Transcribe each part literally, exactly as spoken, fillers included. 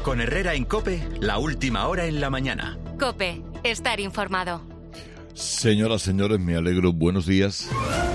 Con Herrera en COPE, la última hora en la mañana. COPE, estar informado. Señoras, señores, me alegro. Buenos días.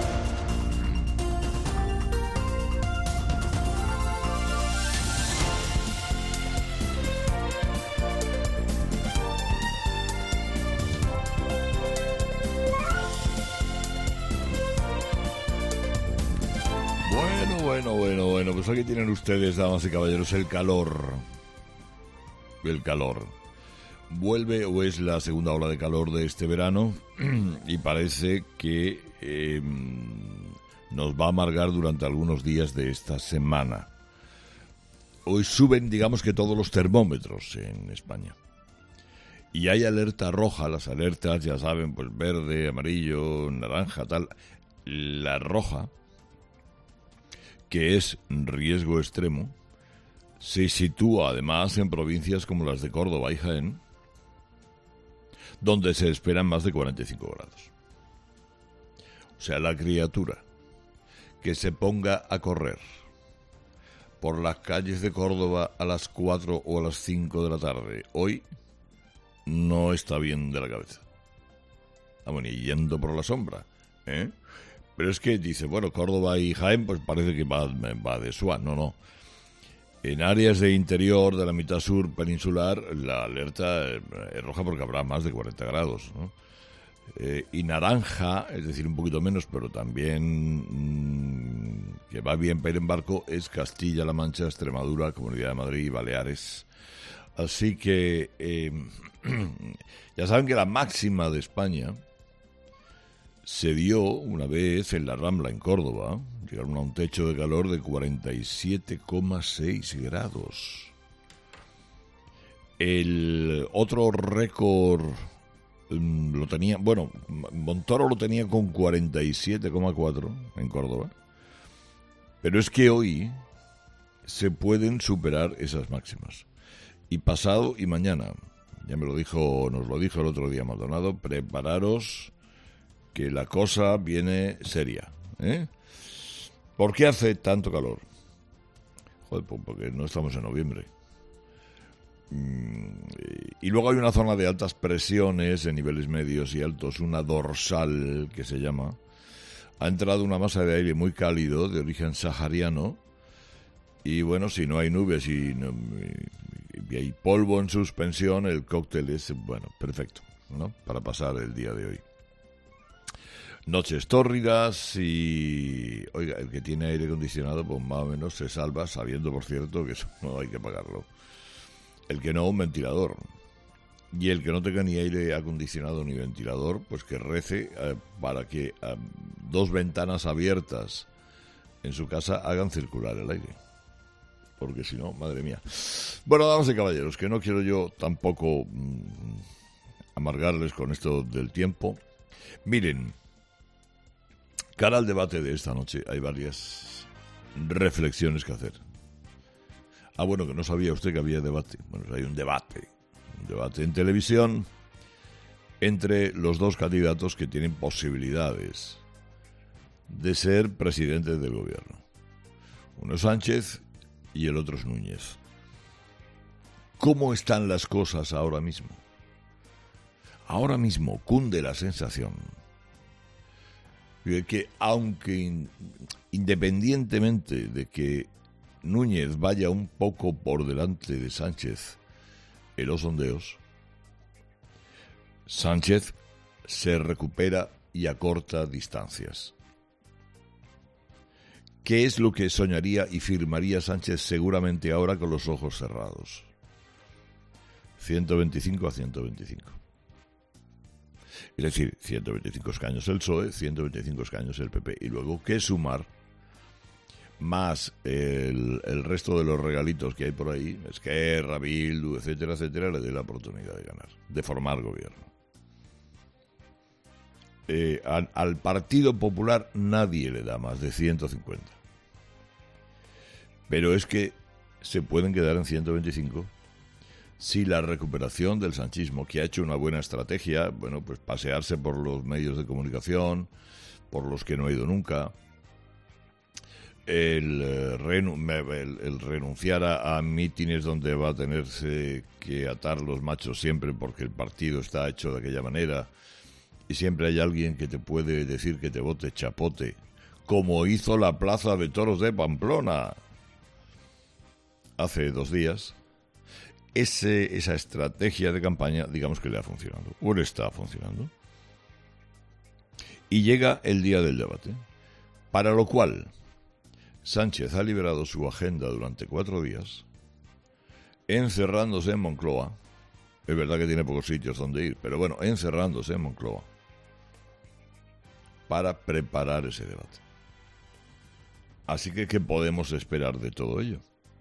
Bueno, bueno, bueno, bueno. Pues aquí tienen ustedes, damas y caballeros, el calor. El calor. Vuelve o es la segunda ola de calor de este verano y parece que eh, nos va a amargar durante algunos días de esta semana. Hoy suben, digamos que todos los termómetros en España. Y hay alerta roja, las alertas, ya saben, pues verde, amarillo, naranja, tal. La roja, que es riesgo extremo, se sitúa además en provincias como las de Córdoba y Jaén, donde se esperan más de cuarenta y cinco grados. O sea, la criatura que se ponga a correr por las calles de Córdoba a las cuatro o a las cinco de la tarde, hoy no está bien de la cabeza. Vamos, ni yendo por la sombra, ¿eh? Pero es que dice, bueno, Córdoba y Jaén, pues parece que va, va de suave. No, no. En áreas de interior de la mitad sur peninsular, la alerta es roja porque habrá más de cuarenta grados, ¿no? Eh, y naranja, es decir, un poquito menos, pero también mmm, que va bien para ir en barco, es Castilla-La Mancha, Extremadura, Comunidad de Madrid y Baleares. Así que eh, ya saben que la máxima de España se dio una vez en la Rambla, en Córdoba. Llegaron a un techo de calor de cuarenta y siete coma seis grados. El otro récord um, lo tenía, bueno, Montoro lo tenía con cuarenta y siete coma cuatro en Córdoba. Pero es que hoy se pueden superar esas máximas. Y pasado y mañana, ya me lo dijo, nos lo dijo el otro día Maldonado, prepararos que la cosa viene seria, ¿eh? ¿Por qué hace tanto calor? Joder, pues porque no estamos en noviembre. Y luego hay una zona de altas presiones en niveles medios y altos, una dorsal que se llama. Ha entrado una masa de aire muy cálido de origen sahariano y bueno, si no hay nubes y, no, y hay polvo en suspensión, el cóctel es, bueno, perfecto, ¿no? Para pasar el día de hoy. Noches tórridas y, oiga, el que tiene aire acondicionado, pues más o menos se salva, sabiendo, por cierto, que eso no hay que pagarlo. El que no, un ventilador. Y el que no tenga ni aire acondicionado ni ventilador, pues que rece eh, para que eh, dos ventanas abiertas en su casa hagan circular el aire. Porque si no, madre mía. Bueno, damas y caballeros, que no quiero yo tampoco mmm, amargarles con esto del tiempo. Miren, cara al debate de esta noche, hay varias reflexiones que hacer. Ah, bueno, que no sabía usted que había debate. Bueno, hay un debate, un debate en televisión entre los dos candidatos que tienen posibilidades de ser presidentes del gobierno. Uno es Sánchez y el otro es Núñez. ¿Cómo están las cosas ahora mismo? Ahora mismo cunde la sensación que aunque independientemente de que Núñez vaya un poco por delante de Sánchez en los sondeos, Sánchez se recupera y acorta distancias. ¿Qué es lo que soñaría y firmaría Sánchez seguramente ahora con los ojos cerrados? ciento veinticinco a ciento veinticinco. Es decir, ciento veinticinco escaños el P S O E, ciento veinticinco escaños el P P. Y luego, ¿qué sumar? Más el, el resto de los regalitos que hay por ahí, Esquerra, Bildu, etcétera, etcétera, le dé la oportunidad de ganar, de formar gobierno. Eh, al, al Partido Popular nadie le da más de ciento cincuenta. Pero es que se pueden quedar en ciento veinticinco si la recuperación del sanchismo, que ha hecho una buena estrategia, bueno, pues pasearse por los medios de comunicación, por los que no ha ido nunca, el, el, el renunciar a, a mítines donde va a tenerse que atar los machos siempre porque el partido está hecho de aquella manera y siempre hay alguien que te puede decir que te vote chapote, como hizo la Plaza de Toros de Pamplona hace dos días. Ese, esa estrategia de campaña, digamos que le ha funcionado, o le está funcionando. Y llega el día del debate, para lo cual Sánchez ha liberado su agenda durante cuatro días, encerrándose en Moncloa. Es verdad que tiene pocos sitios donde ir, pero bueno, encerrándose en Moncloa para preparar ese debate. Así que, ¿qué podemos esperar de todo ello?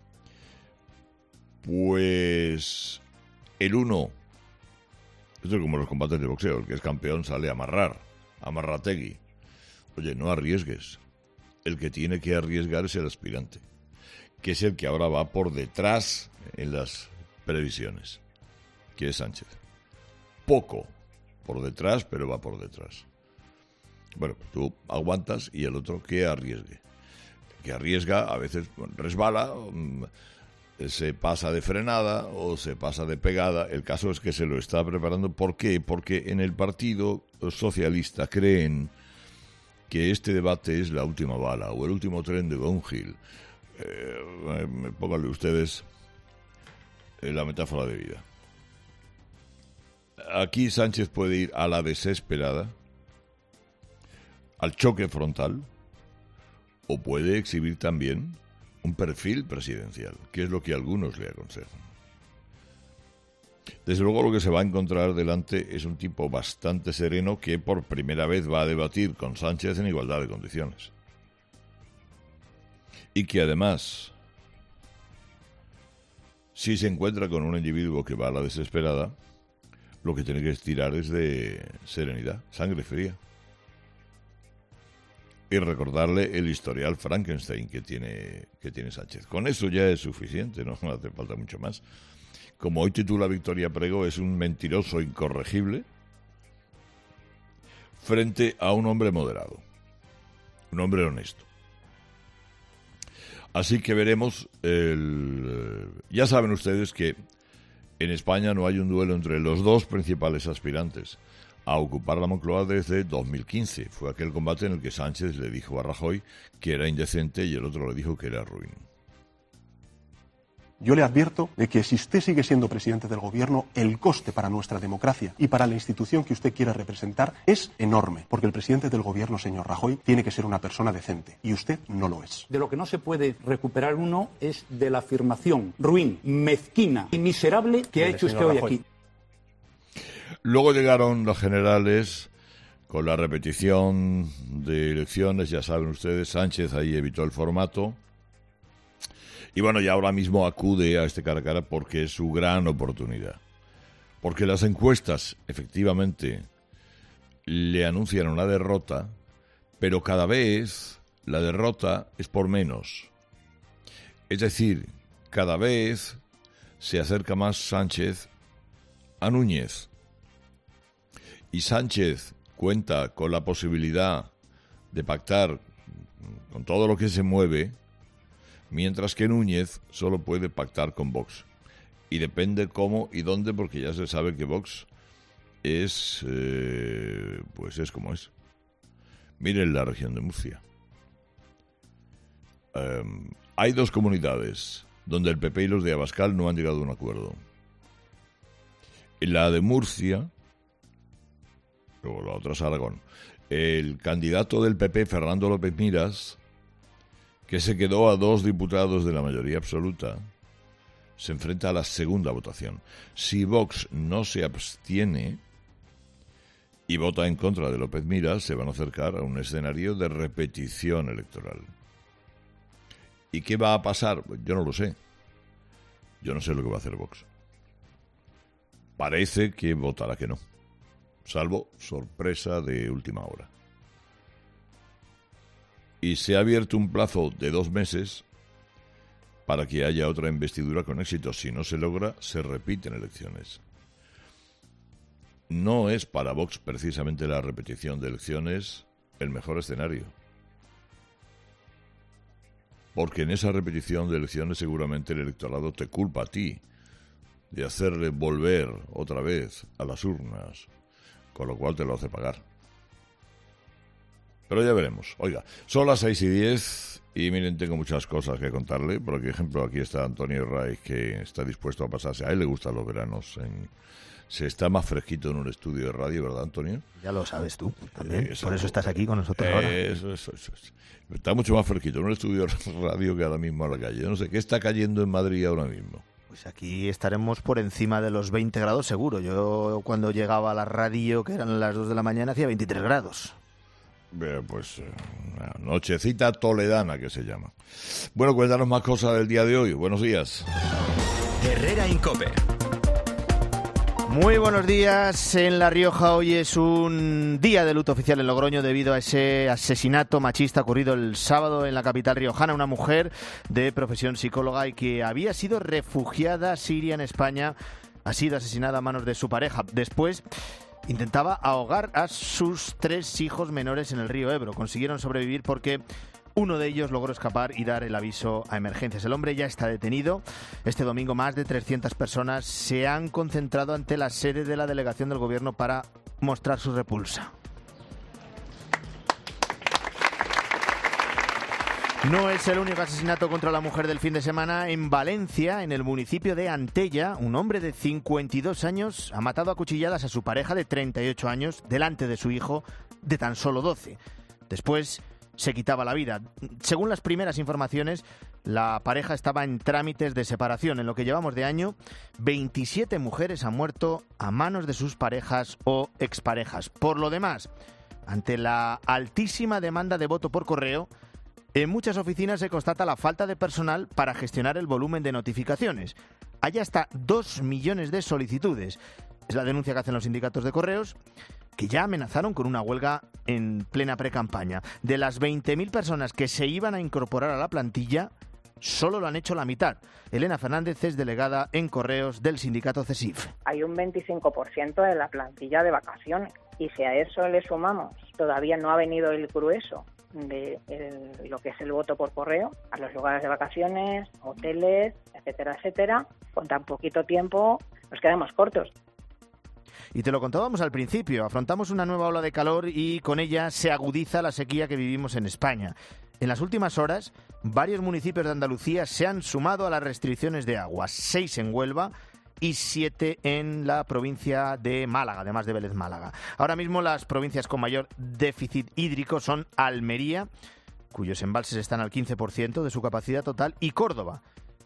Pues el uno, esto es como los combates de boxeo, el que es campeón sale a amarrar, amarrategui. Oye, no arriesgues. El que tiene que arriesgar es el aspirante, que es el que ahora va por detrás en las previsiones, que es Sánchez. Poco por detrás, pero va por detrás. Bueno, tú aguantas y el otro que arriesgue. Que arriesga, a veces resbala, se pasa de frenada o se pasa de pegada. El caso es que se lo está preparando. ¿Por qué? Porque en el Partido Socialista creen que este debate es la última bala o el último tren de downhill. Eh, pónganle ustedes la metáfora de vida. Aquí Sánchez puede ir a la desesperada, al choque frontal, o puede exhibir también un perfil presidencial, que es lo que algunos le aconsejan. Desde luego lo que se va a encontrar delante es un tipo bastante sereno que por primera vez va a debatir con Sánchez en igualdad de condiciones. Y que además, si se encuentra con un individuo que va a la desesperada, lo que tiene que estirar es de serenidad, sangre fría. Y recordarle el historial Frankenstein que tiene, que tiene Sánchez. Con eso ya es suficiente, no hace falta mucho más. Como hoy titula Victoria Prego, es un mentiroso incorregible frente a un hombre moderado, un hombre honesto. Así que veremos, el... ya saben ustedes que en España no hay un duelo entre los dos principales aspirantes a ocupar la Moncloa desde dos mil quince. Fue aquel combate en el que Sánchez le dijo a Rajoy que era indecente y el otro le dijo que era ruin. Yo le advierto de que si usted sigue siendo presidente del gobierno, el coste para nuestra democracia y para la institución que usted quiere representar es enorme, porque el presidente del gobierno, señor Rajoy, tiene que ser una persona decente, y usted no lo es. De lo que no se puede recuperar uno es de la afirmación ruin, mezquina y miserable que ha hecho usted hoy aquí. Luego llegaron los generales con la repetición de elecciones, ya saben ustedes, Sánchez ahí evitó el formato. Y bueno, ya ahora mismo acude a este cara a cara porque es su gran oportunidad. Porque las encuestas, efectivamente, le anuncian una derrota, pero cada vez la derrota es por menos. Es decir, cada vez se acerca más Sánchez a Núñez. Y Sánchez cuenta con la posibilidad de pactar con todo lo que se mueve, mientras que Núñez solo puede pactar con Vox. Y depende cómo y dónde, porque ya se sabe que Vox es, eh, pues es como es. Miren la región de Murcia. Eh, hay dos comunidades donde el P P y los de Abascal no han llegado a un acuerdo. En la de Murcia, luego la otra es Aragón, el candidato del P P, Fernando López Miras, que se quedó a dos diputados de la mayoría absoluta, se enfrenta a la segunda votación. Si Vox no se abstiene y vota en contra de López Miras, se van a acercar a un escenario de repetición electoral. ¿Y qué va a pasar? Yo no lo sé. Yo no sé lo que va a hacer Vox. Parece que votará que no, salvo sorpresa de última hora. Y se ha abierto un plazo de dos meses para que haya otra investidura con éxito. Si no se logra, se repiten elecciones. No es para Vox precisamente la repetición de elecciones el mejor escenario. porque en esa repetición de elecciones seguramente el electorado te culpa a ti de hacerle volver otra vez a las urnas, con lo cual te lo hace pagar. Pero ya veremos. Oiga, son las seis y diez y miren, tengo muchas cosas que contarle. Por ejemplo, aquí está Antonio Raiz, que está dispuesto a pasarse. A él le gustan los veranos. En... Se está más fresquito en un estudio de radio, ¿verdad, Antonio? Ya lo sabes tú también. Eh, Por eso estás aquí con nosotros ahora. Eso, eso, eso, eso. Está mucho más fresquito en un estudio de radio que ahora mismo a la calle. Yo no sé qué está cayendo en Madrid ahora mismo. Pues aquí estaremos por encima de los veinte grados seguro. Yo cuando llegaba a la radio, que eran las dos de la mañana, hacía veintitrés grados. Pues una nochecita toledana que se llama. Bueno, cuéntanos más cosas del día de hoy. Buenos días. Herrera Incope. Muy buenos días. En La Rioja hoy es un día de luto oficial en Logroño debido a ese asesinato machista ocurrido el sábado en la capital riojana. Una mujer de profesión psicóloga y que había sido refugiada siria en España ha sido asesinada a manos de su pareja. Después intentaba ahogar a sus tres hijos menores en el río Ebro. Consiguieron sobrevivir porque uno de ellos logró escapar y dar el aviso a emergencias. El hombre ya está detenido. Este domingo más de trescientas personas se han concentrado ante la sede de la delegación del gobierno para mostrar su repulsa. No es el único asesinato contra la mujer del fin de semana. En Valencia, en el municipio de Antella, un hombre de cincuenta y dos años ha matado a cuchilladas a su pareja de treinta y ocho años delante de su hijo de tan solo doce. Después se quitaba la vida. Según las primeras informaciones, la pareja estaba en trámites de separación. En lo que llevamos de año, veintisiete mujeres han muerto a manos de sus parejas o exparejas. Por lo demás, ante la altísima demanda de voto por correo, en muchas oficinas se constata la falta de personal para gestionar el volumen de notificaciones. Hay hasta dos millones de solicitudes. Es la denuncia que hacen los sindicatos de correos, que ya amenazaron con una huelga en plena precampaña. De las veinte mil personas que se iban a incorporar a la plantilla, solo lo han hecho la mitad. Elena Fernández es delegada en correos del sindicato CESIF. Hay un veinticinco por ciento de la plantilla de vacaciones y si a eso le sumamos, todavía no ha venido el grueso de el, lo que es el voto por correo a los lugares de vacaciones, hoteles, etcétera, etcétera. Con tan poquito tiempo nos quedamos cortos. Y te lo contábamos al principio, afrontamos una nueva ola de calor y con ella se agudiza la sequía que vivimos en España. En las últimas horas, varios municipios de Andalucía se han sumado a las restricciones de agua, seis en Huelva y siete en la provincia de Málaga, además de Vélez Málaga. Ahora mismo las provincias con mayor déficit hídrico son Almería, cuyos embalses están al quince por ciento de su capacidad total, y Córdoba,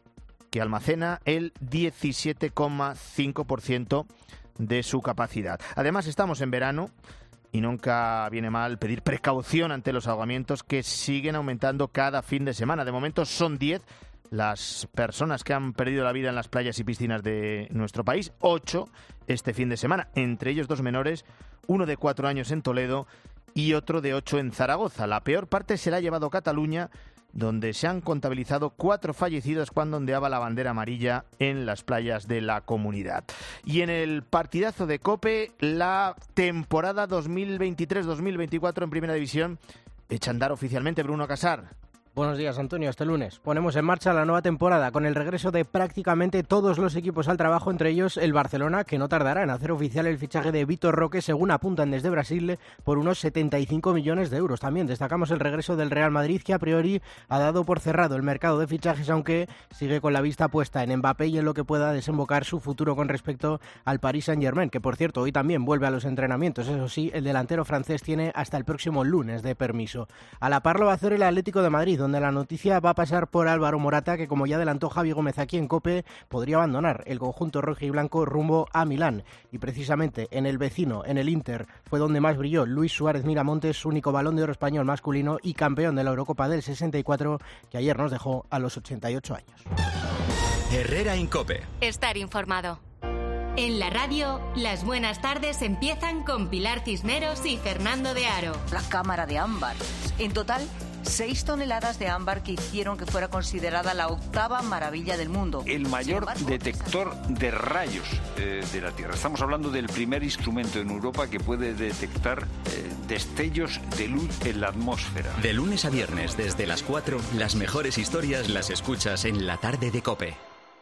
que almacena el diecisiete coma cinco por ciento de su capacidad. Además, estamos en verano y nunca viene mal pedir precaución ante los ahogamientos que siguen aumentando cada fin de semana. De momento son diez las personas que han perdido la vida en las playas y piscinas de nuestro país, ocho este fin de semana, entre ellos dos menores, uno de cuatro años en Toledo y otro de ocho en Zaragoza. La peor parte se la ha llevado Cataluña, donde se han contabilizado cuatro fallecidos cuando ondeaba la bandera amarilla en las playas de la comunidad. Y en el partidazo de COPE, la temporada dos mil veintitrés dos mil veinticuatro en Primera División echa a andar oficialmente. Bruno Casar. Buenos días, Antonio. Este lunes ponemos en marcha la nueva temporada con el regreso de prácticamente todos los equipos al trabajo, entre ellos el Barcelona, que no tardará en hacer oficial el fichaje de Vitor Roque, según apuntan desde Brasil, por unos setenta y cinco millones de euros. También destacamos el regreso del Real Madrid, que a priori ha dado por cerrado el mercado de fichajes, aunque sigue con la vista puesta en Mbappé y en lo que pueda desembocar su futuro con respecto al Paris Saint-Germain, que por cierto hoy también vuelve a los entrenamientos. Eso sí, el delantero francés tiene hasta el próximo lunes de permiso. A la par lo va a hacer el Atlético de Madrid, donde la noticia va a pasar por Álvaro Morata, que como ya adelantó Javi Gómez aquí en COPE, podría abandonar el conjunto rojo y blanco rumbo a Milán. Y precisamente en el vecino, en el Inter, fue donde más brilló Luis Suárez Miramontes, único Balón de Oro español masculino y campeón de la Eurocopa del sesenta y cuatro, que ayer nos dejó a los ochenta y ocho años. Herrera Incope. Estar informado. En la radio, las buenas tardes empiezan con Pilar Cisneros y Fernando de Aro. La cámara de ámbar. En total, Seis toneladas de ámbar que hicieron que fuera considerada la octava maravilla del mundo. El mayor embargo, detector de rayos eh, de la Tierra. Estamos hablando del primer instrumento en Europa que puede detectar eh, destellos de luz en la atmósfera. De lunes a viernes, desde las cuatro, las mejores historias las escuchas en La Tarde de COPE.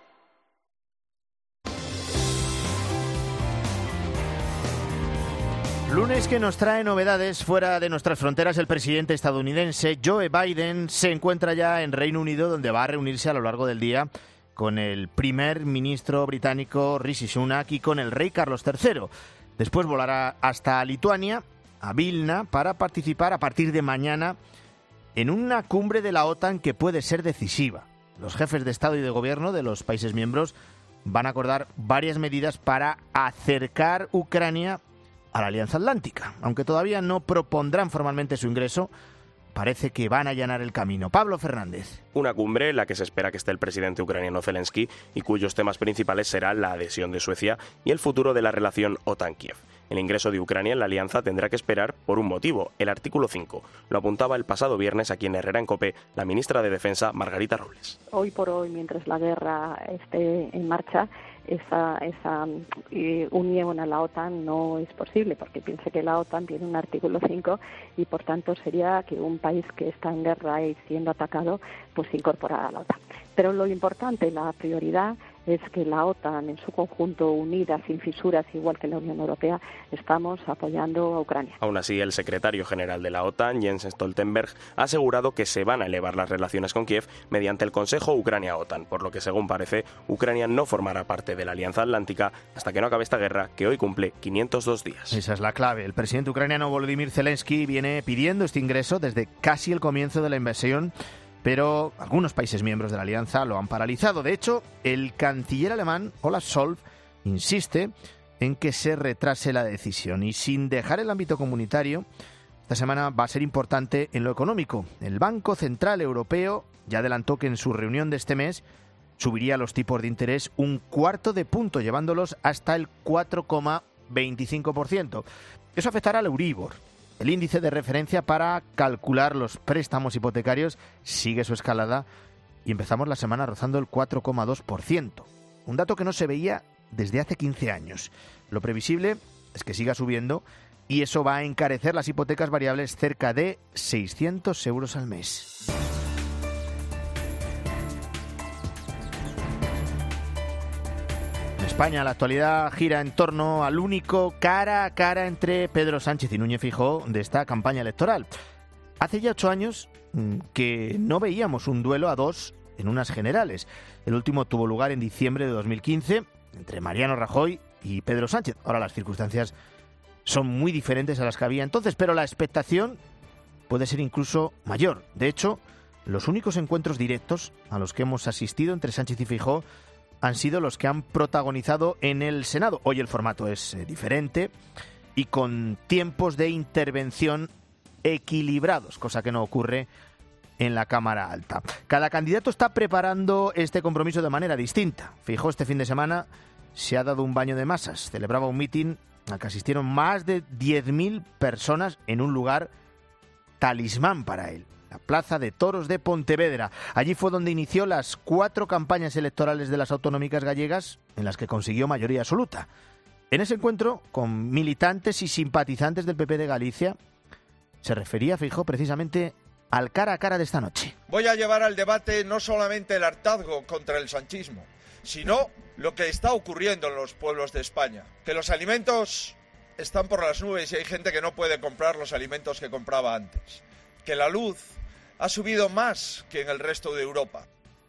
Lunes que nos trae novedades fuera de nuestras fronteras. El presidente estadounidense Joe Biden se encuentra ya en Reino Unido, donde va a reunirse a lo largo del día con el primer ministro británico Rishi Sunak y con el rey Carlos tercero. Después volará hasta Lituania, a Vilna, para participar a partir de mañana en una cumbre de la OTAN que puede ser decisiva. Los jefes de Estado y de Gobierno de los países miembros van a acordar varias medidas para acercar Ucrania a la Alianza Atlántica. Aunque todavía no propondrán formalmente su ingreso, parece que van a allanar el camino. Pablo Fernández. Una cumbre en la que se espera que esté el presidente ucraniano Zelensky y cuyos temas principales serán la adhesión de Suecia y el futuro de la relación OTAN-Kiev. El ingreso de Ucrania en la alianza tendrá que esperar por un motivo, el artículo cinco. Lo apuntaba el pasado viernes aquí en Herrera en COPE la ministra de Defensa, Margarita Robles. Hoy por hoy, mientras la guerra esté en marcha, esa, esa eh, unión a la OTAN no es posible, porque piense que la OTAN tiene un artículo cinco y por tanto sería que un país que está en guerra y siendo atacado, pues se incorporara a la OTAN. Pero lo importante, la prioridad, es que la OTAN en su conjunto, unida, sin fisuras, igual que la Unión Europea, estamos apoyando a Ucrania. Aún así, el secretario general de la OTAN, Jens Stoltenberg, ha asegurado que se van a elevar las relaciones con Kiev mediante el Consejo Ucrania-OTAN, por lo que, según parece, Ucrania no formará parte de la Alianza Atlántica hasta que no acabe esta guerra, que hoy cumple quinientos dos días. Esa es la clave. El presidente ucraniano Volodymyr Zelensky viene pidiendo este ingreso desde casi el comienzo de la invasión, pero algunos países miembros de la alianza lo han paralizado. De hecho, el canciller alemán Olaf Scholz insiste en que se retrase la decisión. Y sin dejar el ámbito comunitario, esta semana va a ser importante en lo económico. El Banco Central Europeo ya adelantó que en su reunión de este mes subiría los tipos de interés un cuarto de punto, llevándolos hasta el cuatro coma veinticinco por ciento. Eso afectará al Euribor. El índice de referencia para calcular los préstamos hipotecarios sigue su escalada y empezamos la semana rozando el cuatro coma dos por ciento, un dato que no se veía desde hace quince años. Lo previsible es que siga subiendo y eso va a encarecer las hipotecas variables cerca de seiscientos euros al mes. España, la actualidad gira en torno al único cara a cara entre Pedro Sánchez y Núñez Feijóo de esta campaña electoral. Hace ya ocho años que no veíamos un duelo a dos en unas generales. El último tuvo lugar en diciembre de dos mil quince entre Mariano Rajoy y Pedro Sánchez. Ahora las circunstancias son muy diferentes a las que había entonces, pero la expectación puede ser incluso mayor. De hecho, los únicos encuentros directos a los que hemos asistido entre Sánchez y Feijóo han sido los que han protagonizado en el Senado. Hoy el formato es eh, diferente y con tiempos de intervención equilibrados, cosa que no ocurre en la Cámara Alta. Cada candidato está preparando este compromiso de manera distinta. Feijóo este fin de semana se ha dado un baño de masas. Celebraba un mitin al que asistieron más de diez mil personas en un lugar talismán para él, la Plaza de Toros de Pontevedra. Allí fue donde inició las cuatro campañas electorales de las autonómicas gallegas en las que consiguió mayoría absoluta. En ese encuentro, con militantes y simpatizantes del P P de Galicia, se refería Feijóo precisamente al cara a cara de esta noche. Voy a llevar al debate no solamente el hartazgo contra el sanchismo, sino lo que está ocurriendo en los pueblos de España. Que los alimentos están por las nubes y hay gente que no puede comprar los alimentos que compraba antes. Que la luz ha subido más que en el resto de Europa.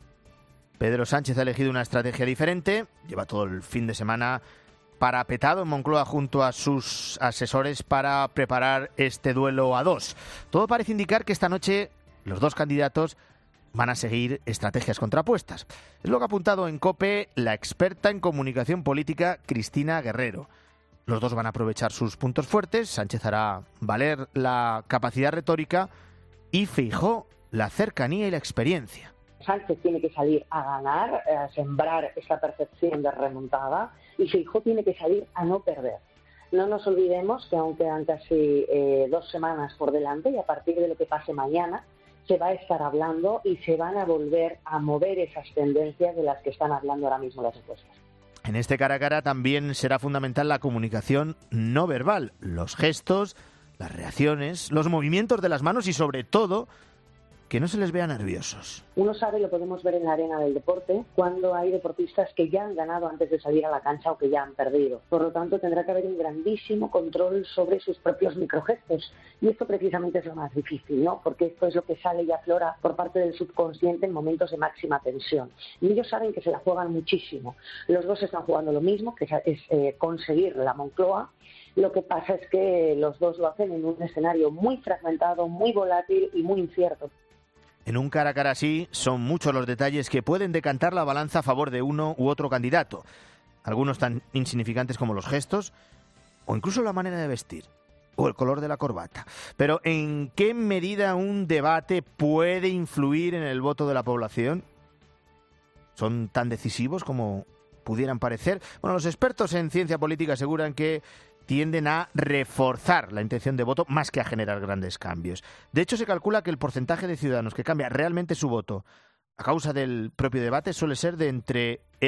Pedro Sánchez ha elegido una estrategia diferente. Lleva todo el fin de semana parapetado en Moncloa junto a sus asesores para preparar este duelo a dos. Todo parece indicar que esta noche los dos candidatos van a seguir estrategias contrapuestas. Es lo que ha apuntado en COPE la experta en comunicación política Cristina Guerrero. Los dos van a aprovechar sus puntos fuertes. Sánchez hará valer la capacidad retórica y Feijóo la cercanía y la experiencia. Sánchez tiene que salir a ganar, a sembrar esa percepción de remontada, y Feijóo tiene que salir a no perder. No nos olvidemos que aún quedan casi eh, dos semanas por delante y a partir de lo que pase mañana se va a estar hablando y se van a volver a mover esas tendencias de las que están hablando ahora mismo las encuestas. En este cara a cara también será fundamental la comunicación no verbal, los gestos, las reacciones, los movimientos de las manos y sobre todo que no se les vea nerviosos. Uno sabe, lo podemos ver en la arena del deporte, cuando hay deportistas que ya han ganado antes de salir a la cancha o que ya han perdido. Por lo tanto, tendrá que haber un grandísimo control sobre sus propios microgestos. Y esto precisamente es lo más difícil, ¿no? Porque esto es lo que sale y aflora por parte del subconsciente en momentos de máxima tensión. Y ellos saben que se la juegan muchísimo. Los dos están jugando lo mismo, que es eh, conseguir la Moncloa. Lo que pasa es que los dos lo hacen en un escenario muy fragmentado, muy volátil y muy incierto. En un cara a cara así, son muchos los detalles que pueden decantar la balanza a favor de uno u otro candidato. Algunos tan insignificantes como los gestos, o incluso la manera de vestir, o el color de la corbata. Pero, ¿en qué medida un debate puede influir en el voto de la población? ¿Son tan decisivos como pudieran parecer? Bueno, los expertos en ciencia política aseguran que tienden a reforzar la intención de voto más que a generar grandes cambios. De hecho, se calcula que el porcentaje de ciudadanos que cambia realmente su voto a causa del propio debate suele ser de entre